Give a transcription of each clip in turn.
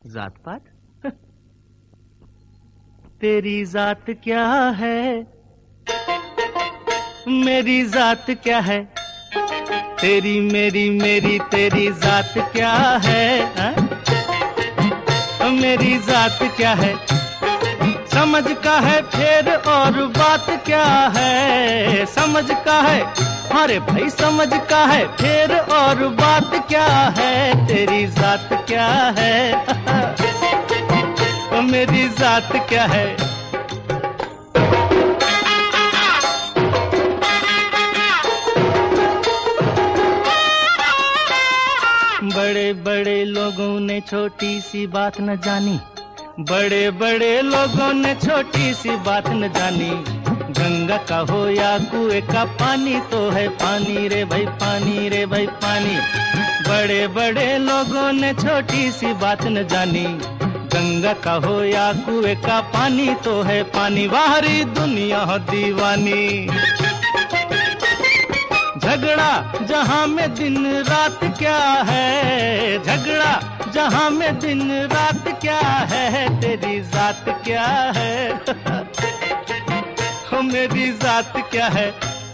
जात पात? तेरी जात क्या है, मेरी जात क्या है, तेरी मेरी मेरी तेरी जात क्या है, मेरी जात क्या है, समझ का है फिर और बात क्या है, समझ का है, अरे भाई समझ का है फिर और बात क्या है, तेरी जात क्या है, मेरी जात क्या है। बड़े बड़े लोगों ने छोटी सी बात न जानी, बड़े बड़े लोगों ने छोटी सी बात न जानी, गंगा का हो या कुएं का पानी तो है पानी रे भाई पानी रे भाई पानी। बड़े बड़े लोगों ने छोटी सी बात न जानी, गंगा का हो या कुएं का पानी तो है पानी, बाहरी दुनिया दीवानी। झगड़ा जहां में दिन रात क्या है, झगड़ा जहां में दिन रात क्या है, तेरी जात क्या है, मेरी जात क्या है।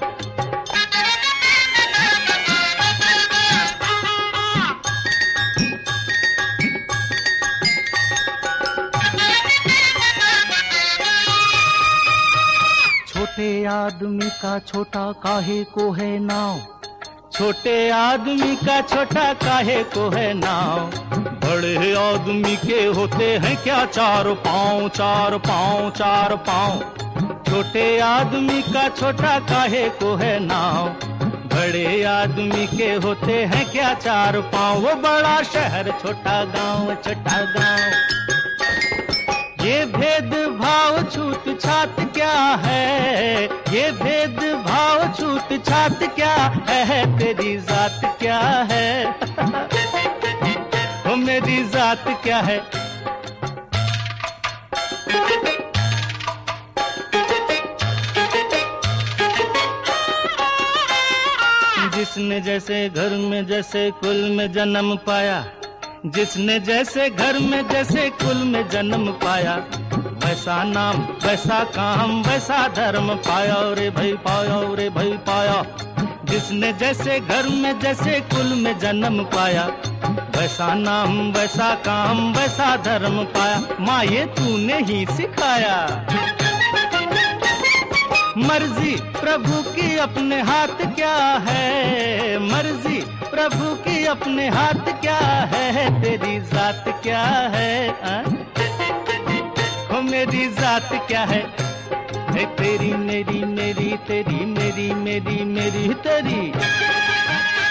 छोटे आदमी का छोटा काहे को है नाव, छोटे आदमी का छोटा काहे को है नाव, बड़े आदमी के होते हैं क्या चार पाँव चार पाँव चार पाँव, छोटे आदमी का छोटा काहे को है नाव, बड़े आदमी के होते हैं क्या चार पाँव, वो बड़ा शहर छोटा गांव छोटा गांव। ये भेद भाव छूट छात क्या है, ये भेद भाव छूट छात क्या है, तेरी जात क्या है, वो मेरी जात क्या है। जिसने जैसे घर में जैसे कुल में जन्म पाया, जिसने जैसे घर में जैसे कुल में जन्म पाया, वैसा नाम वैसा काम वैसा धर्म पाया रे भाई पाया रे भाई पाया। जिसने जैसे घर में जैसे कुल में जन्म पाया, वैसा नाम वैसा काम वैसा धर्म पाया, माँ ये तूने ही सिखाया। मर्जी प्रभु की अपने हाथ क्या है, मर्जी प्रभु की अपने हाथ क्या है, तेरी जात क्या है, हो मेरी जात क्या है, तेरी मेरी मेरी तेरी मेरी मेरी मेरी तेरी।